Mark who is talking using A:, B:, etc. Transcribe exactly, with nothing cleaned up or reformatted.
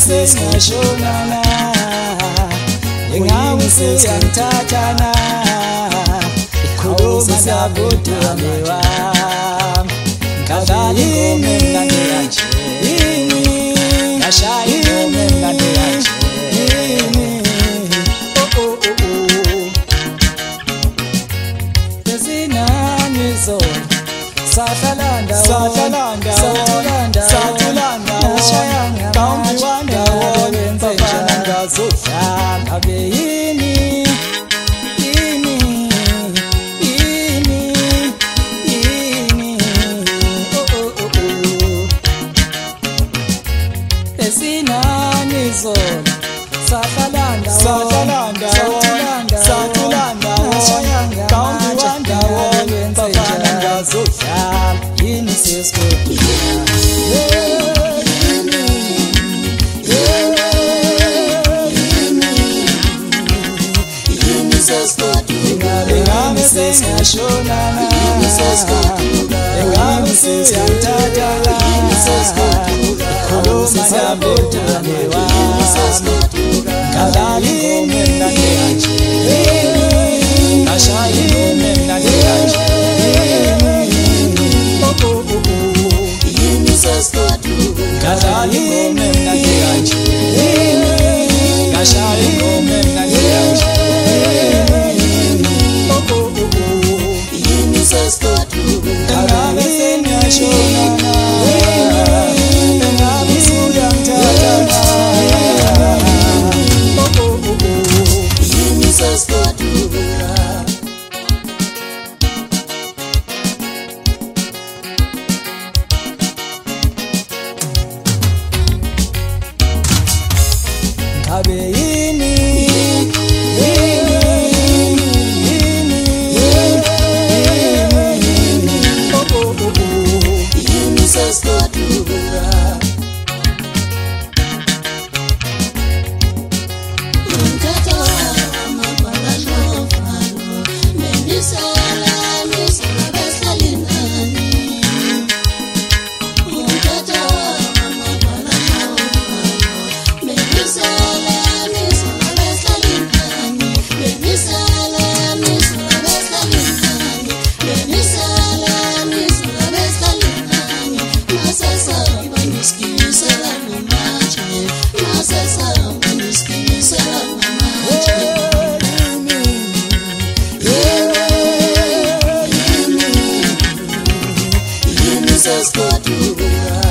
A: sengashonana ingawe seyangithathana ikhuluma nabudamewa kadhalini ngandiyanje yini ngashaya ingoma ngandiyanje yini oh oh oh lezinani zona sathalanda sathalanda sathalanda sathalanda shayanga kambi wanda wenze njani ngazodlala ke yini yini yini yini oh oh oh oh esinani zona sathalanda sathalanda sathalanda sathalanda shayanga kambi wanda wenze njani ngazodlala yini sesikho sengashonana ingabe seyangithathana ikhuluma nabudamewa kadhalini ngandiyanje ngashaya ingoma ngandiyanje oh oh oh kadhalini ngandiyanje ngashaya ingoma ngandiyanje kadhalini ngashonana ingabe seyangithathana oh oh oh yini sesigodula ngabe yini Jesus, God, you